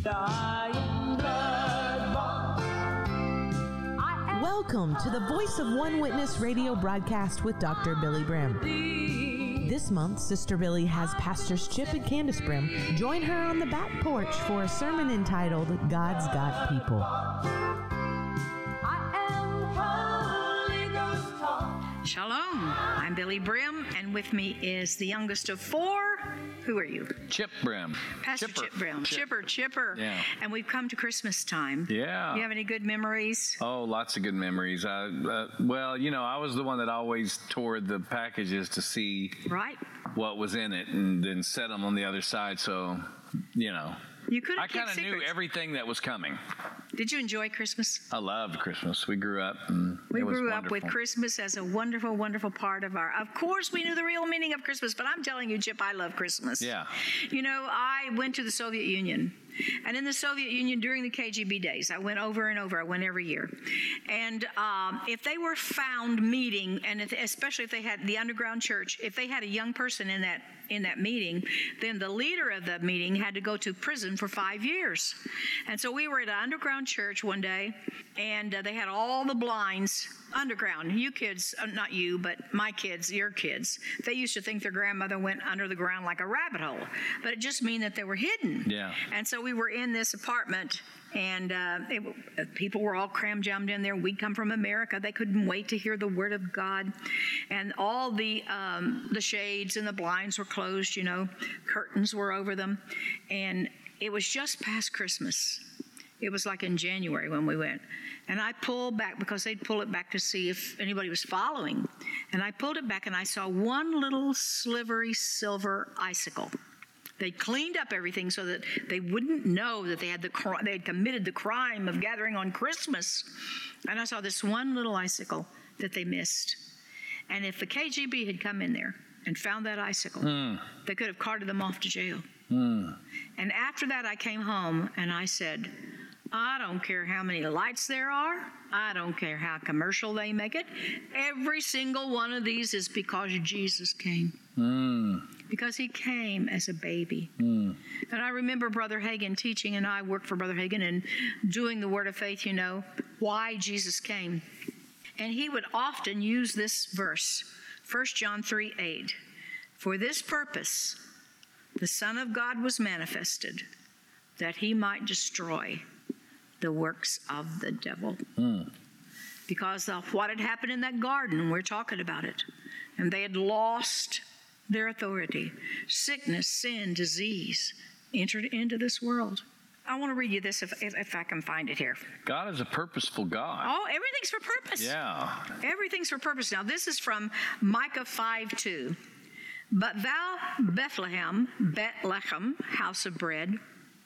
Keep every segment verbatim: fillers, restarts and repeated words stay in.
Welcome to the Voice of One Witness radio broadcast with Doctor Billy Brim. This month, Sister Billy has Pastors Chip and Candace Brim join her on the back porch for a sermon entitled God's Got People. Shalom, I'm Billy Brim, and with me is the youngest of four. Who are you? Chip Brim. Pastor Chipper. Chip Brim. Chip. Chipper, Chipper. Yeah. And we've come to Christmas time. Yeah. You have any good memories? Oh, lots of good memories. Uh, uh, well, you know, I was the one that always tore the packages to see Right. what was in it and then set them on the other side. So, you know, You could I have kept kind of knew secrets. everything that was coming. Did you enjoy Christmas? I loved Christmas. We grew up. And We it was grew up wonderful. with Christmas as a wonderful, wonderful part of our... Of course, we knew the real meaning of Christmas, but I'm telling you, Chip, I love Christmas. Yeah. You know, I went to the Soviet Union. And in the Soviet Union, during the K G B days, I went over and over. I went every year. And um, if they were found meeting, and if, especially if they had the underground church, if they had a young person in that in that meeting, then the leader of the meeting had to go to prison for five years. And so we were at an underground church one day, and uh, they had all the blinds underground. You kids, uh, not you, but my kids, your kids, they used to think their grandmother went under the ground like a rabbit hole. But it just mean that they were hidden. Yeah. And so we were in this apartment, and uh, it, people were all cram jammed in there. We'd come from America. They couldn't wait to hear the word of God. And all the um, the shades and the blinds were closed, you know. Curtains were over them. And it was just past Christmas. It was like in January when we went. And I pulled back because they'd pull it back to see if anybody was following. And I pulled it back and I saw one little slivery silver icicle. They cleaned up everything so that they wouldn't know that they had the cr- they had committed the crime of gathering on Christmas. And I saw this one little icicle that they missed. And if the K G B had come in there and found that icicle, mm. they could have carted them off to jail. Mm. And after that, I came home and I said, I don't care how many lights there are. I don't care how commercial they make it. Every single one of these is because Jesus came. Mm. Because he came as a baby. Mm. And I remember Brother Hagin teaching, and I worked for Brother Hagin and doing the Word of Faith, you know, why Jesus came. And he would often use this verse, First John three eight. For this purpose, the Son of God was manifested, that he might destroy the works of the devil. Mm. Because of what had happened in that garden, we're talking about it. And they had lost their authority. Sickness, sin, disease entered into this world. I want to read you this if, if, if I can find it here. God is a purposeful God. Oh, everything's for purpose. Yeah. Everything's for purpose. Now, this is from Micah five two. But thou, Bethlehem, Bethlehem, house of bread,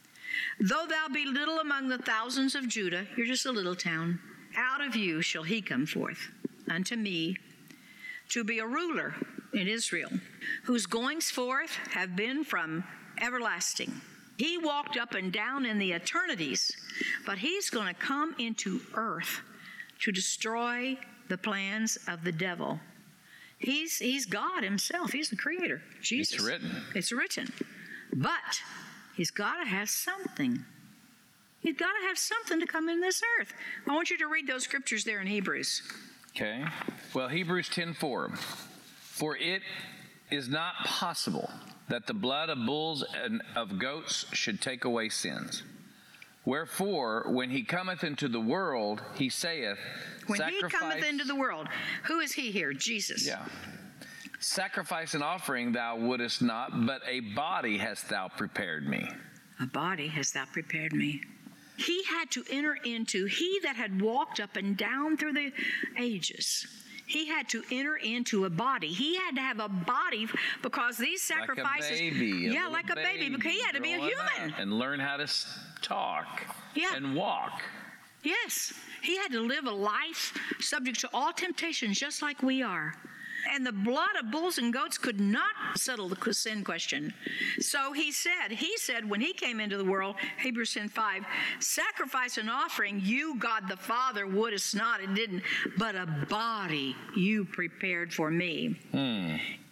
though thou be little among the thousands of Judah, you're just a little town, out of you shall he come forth unto me to be a ruler in Israel, whose goings forth have been from everlasting. He walked up and down in the eternities, but he's going to come into earth to destroy the plans of the devil. He's he's God himself. He's the creator. Jesus. It's written. It's written. But he's got to have something. He's got to have something to come in this earth. I want you to read those scriptures there in Hebrews. Okay. Well, Hebrews ten four. For it is not possible that the blood of bulls and of goats should take away sins. Wherefore, when he cometh into the world, he saith, When sacrifice, he cometh into the world, who is he here? Jesus. Yeah. Sacrifice and offering thou wouldest not, but a body hast thou prepared me. A body hast thou prepared me. He had to enter into, he that had walked up and down through the ages, he had to enter into a body. He had to have a body because these sacrifices... Like a baby. A yeah, like a baby, because he had to be a human. And learn how to talk yeah. and walk. Yes. He had to live a life subject to all temptations just like we are. And the blood of bulls and goats could not settle the sin question. So he said, he said when he came into the world, Hebrews ten five, sacrifice and offering you, God the Father, wouldest not and didn't, but a body you prepared for me. Hmm.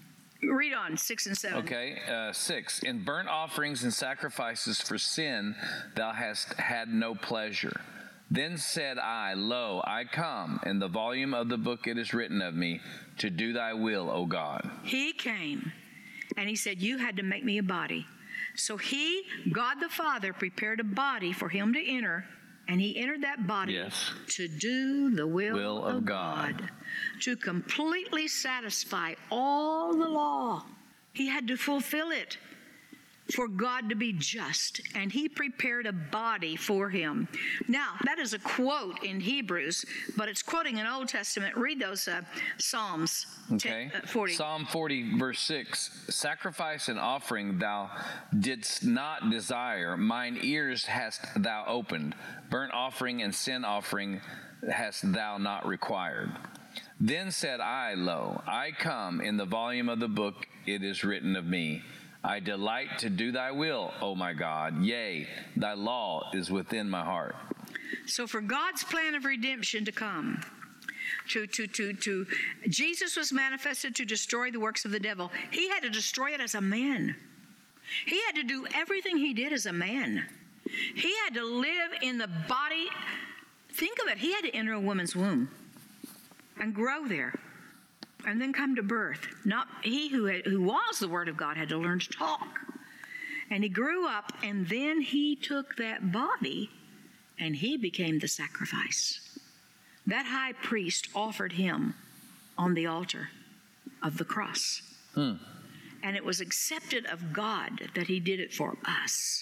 Read on, six and seven. Okay, uh, six. In burnt offerings and sacrifices for sin, thou hast had no pleasure. Then said I, Lo, I come. In the volume of the book it is written of me, to do thy will, O God. He came, and he said, you had to make me a body. So he, God the Father, prepared a body for him to enter, and he entered that body Yes. to do the will, Will of of God. God, to completely satisfy all the law. He had to fulfill it for God to be just, and he prepared a body for him. Now, that is a quote in Hebrews, but it's quoting an Old Testament. Read those uh, Psalms Okay. ten, uh, forty. Psalm forty, verse six. Sacrifice and offering thou didst not desire. Mine ears hast thou opened. Burnt offering and sin offering hast thou not required. Then said I, Lo, I come. In the volume of the book it is written of me. I delight to do thy will, O my God. Yea, thy law is within my heart. So for God's plan of redemption to come, to, to, to, to, Jesus was manifested to destroy the works of the devil. He had to destroy it as a man. He had to do everything he did as a man. He had to live in the body. Think of it. He had to enter a woman's womb and grow there, and then come to birth. Not he who had, who was the Word of God had to learn to talk. And he grew up, and then he took that body, and he became the sacrifice. That high priest offered him on the altar of the cross. Hmm. And it was accepted of God that he did it for us.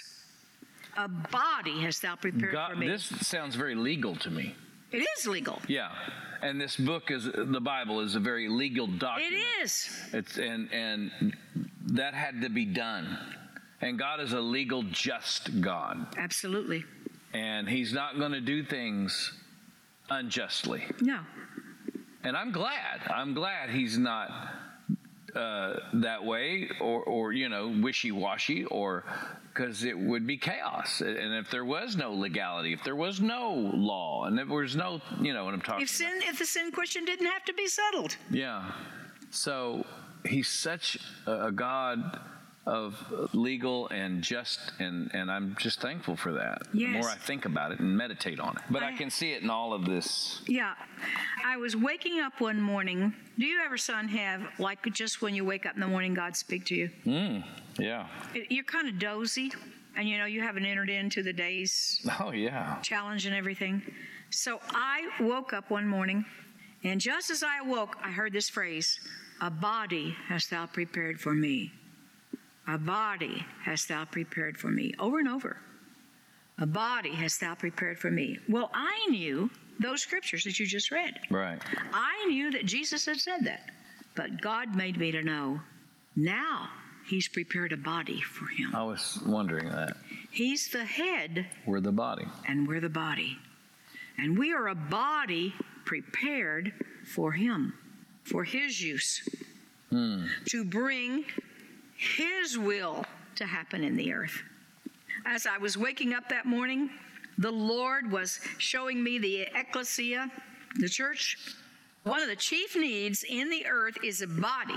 A body hast thou prepared God, for me. this sounds very legal to me. It is legal. Yeah, and this book is the Bible is a very legal document. It is. It's and and that had to be done, and God is a legal, just God, Absolutely. and He's not going to do things unjustly. No. And I'm glad. I'm glad He's not uh, that way, or or you know, wishy-washy, or. Because it would be chaos. And if there was no legality, if there was no law, and if there was no, you know what I'm talking If sin, about. if the sin question didn't have to be settled. Yeah. So he's such a God of legal and just, and, and I'm just thankful for that. Yes. The more I think about it and meditate on it. But I, I- can see it in all of this. Yeah. I was waking up one morning. Do you ever, son, have, like just when you wake up in the morning, God speak to you? Mm, yeah. It- You're kind of dozy, and you know, you haven't entered into the day's Oh, yeah. challenge and everything. So I woke up one morning, and just as I awoke, I heard this phrase, a body hast thou prepared for me. A body hast thou prepared for me. Over and over. A body hast thou prepared for me. Well, I knew those scriptures that you just read. Right. I knew that Jesus had said that. But God made me to know, now he's prepared a body for him. I was wondering that. He's the head, We're the body. and we're the body. And we are a body prepared for him, for his use, Hmm. to bring his will to happen in the earth. As I was waking up that morning, the Lord was showing me the ecclesia, the church. One of the chief needs in the earth is a body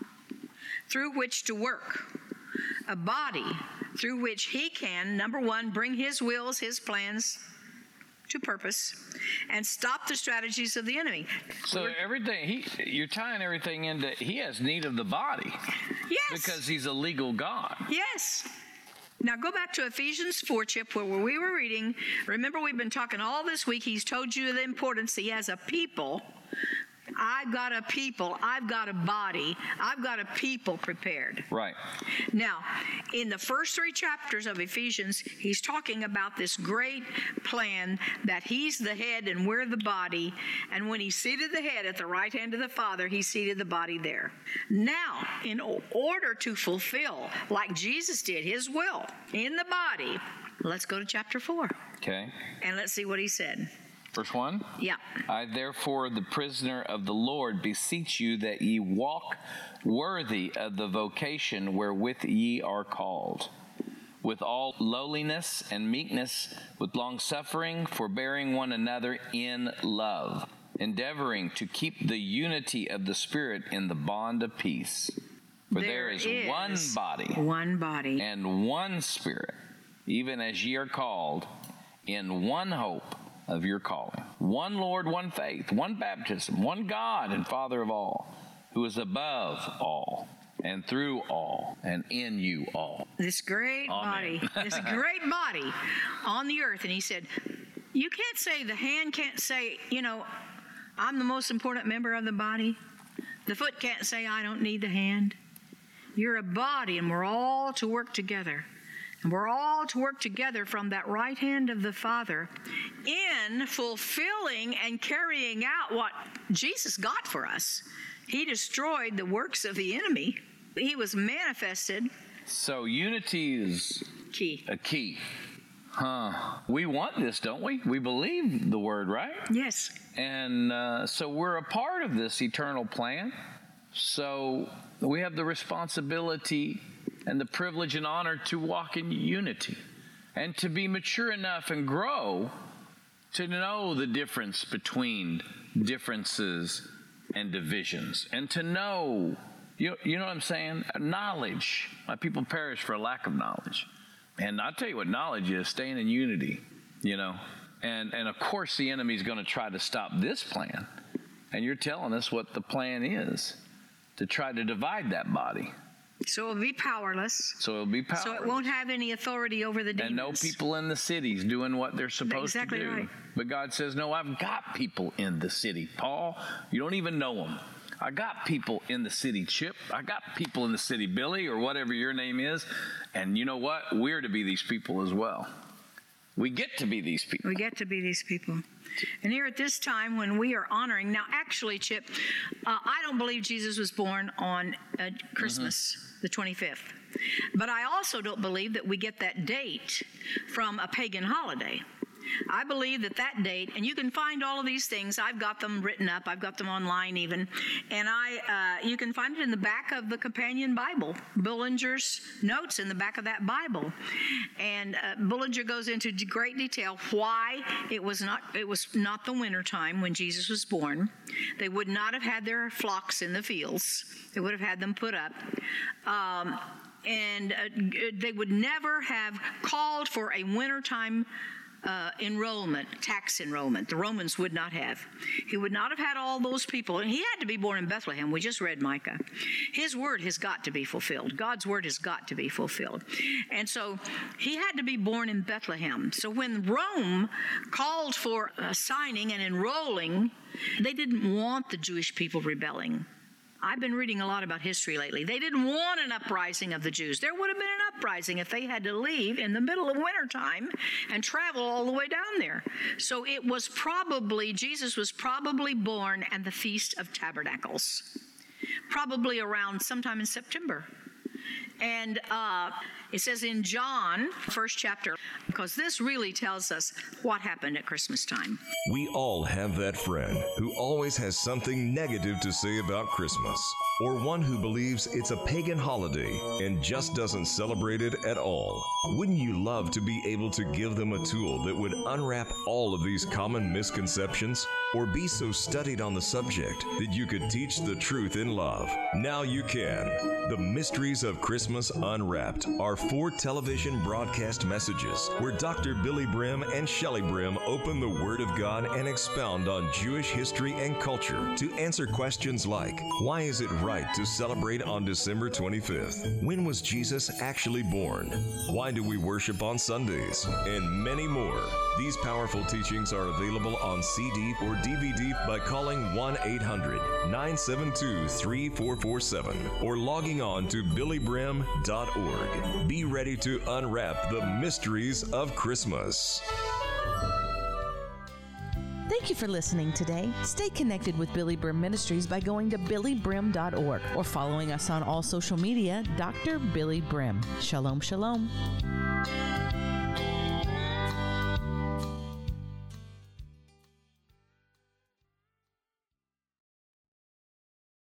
through which to work. A body through which he can, number one, bring his wills, his plans to purpose, and stop the strategies of the enemy. So We're- everything, he, you're tying everything into, he has need of the body. Yes. Because he's a legal God. Yes. Now go back to Ephesians four, Chip, where we were reading. Remember, we've been talking all this week. He's told you the importance he has a people. I've got a people. I've got a body. I've got a people prepared. Right. Now, in the first three chapters of Ephesians, he's talking about this great plan that he's the head and we're the body. And when he seated the head at the right hand of the Father, he seated the body there. Now, in order to fulfill, like Jesus did, his will in the body, let's go to chapter four Okay. and let's see what he said. Verse one. Yeah. I therefore, the prisoner of the Lord, beseech you that ye walk worthy of the vocation wherewith ye are called, with all lowliness and meekness, with longsuffering, forbearing one another in love, endeavoring to keep the unity of the Spirit in the bond of peace. For there, there is, is one body, one body, and one Spirit, even as ye are called, in one hope of your calling. One Lord, one faith, one baptism, one God and Father of all, who is above all, and through all, and in you all. This great Amen. body, this great body on the earth. And he said, you can't say, the hand can't say, you know, I'm the most important member of the body. The foot can't say, I don't need the hand. You're a body, and we're all to work together. And we're all to work together from that right hand of the Father in fulfilling and carrying out what Jesus got for us. He destroyed the works of the enemy. He was manifested. So unity is key. a key. Huh. We want this, don't we? We believe the word, right? Yes. And uh, so we're a part of this eternal plan. So we have the responsibility and the privilege and honor to walk in unity and to be mature enough and grow to know the difference between differences and divisions, and to know, you, you know what I'm saying? Knowledge. My people perish for a lack of knowledge. And I'll tell you what knowledge is, staying in unity, you know. And, and of course, the enemy's going to try to stop this plan. And you're telling us what the plan is, to try to divide that body. So it'll be powerless. So it'll be powerless. So it won't have any authority over the demons. And no people in the cities doing what they're supposed exactly to do. Right. But God says, no, I've got people in the city. Paul, you don't even know them. I got people in the city, Chip. I got people in the city, Billy, or whatever your name is. And you know what? We're to be these people as well. We get to be these people. We get to be these people. And here at this time when we are honoring, now actually, Chip, uh, I don't believe Jesus was born on uh, Christmas, mm-hmm. the twenty-fifth. But I also don't believe that we get that date from a pagan holiday. I believe that that date, and you can find all of these things. I've got them written up. I've got them online even. And I, uh, you can find it in the back of the companion Bible, Bullinger's notes in the back of that Bible. And uh, Bullinger goes into great detail why it was not, it was not the winter time when Jesus was born. They would not have had their flocks in the fields. They would have had them put up. Um, and uh, they would never have called for a wintertime Uh, enrollment, tax enrollment. The Romans would not have. He would not have had all those people. And he had to be born in Bethlehem. We just read Micah. His word has got to be fulfilled. God's word has got to be fulfilled. And so he had to be born in Bethlehem. So when Rome called for uh, signing and enrolling, they didn't want the Jewish people rebelling. I've been reading a lot about history lately. They didn't want an uprising of the Jews. There would have been an uprising if they had to leave in the middle of wintertime and travel all the way down there. So it was probably, Jesus was probably born at the Feast of Tabernacles, probably around sometime in September. And uh, it says in John, first chapter, because this really tells us what happened at Christmas time. We all have that friend who always has something negative to say about Christmas, or one who believes it's a pagan holiday and just doesn't celebrate it at all. Wouldn't you love to be able to give them a tool that would unwrap all of these common misconceptions, or be so studied on the subject that you could teach the truth in love? Now you can. The Mysteries of Christmas Unwrapped are four television broadcast messages where Doctor Billy Brim and Shelley Brim open the Word of God and expound on Jewish history and culture to answer questions like, why is it right to celebrate on December twenty-fifth? When was Jesus actually born? Why do we worship on Sundays? And many more. These powerful teachings are available on C D or D V D by calling one eight hundred nine seven two three four four seven or logging on to billy brim dot org. Be ready to unwrap the mysteries of Christmas. Thank you for listening today. Stay connected with Billy Brim Ministries by going to billy brim dot org or following us on all social media, Doctor Billy Brim. Shalom, shalom.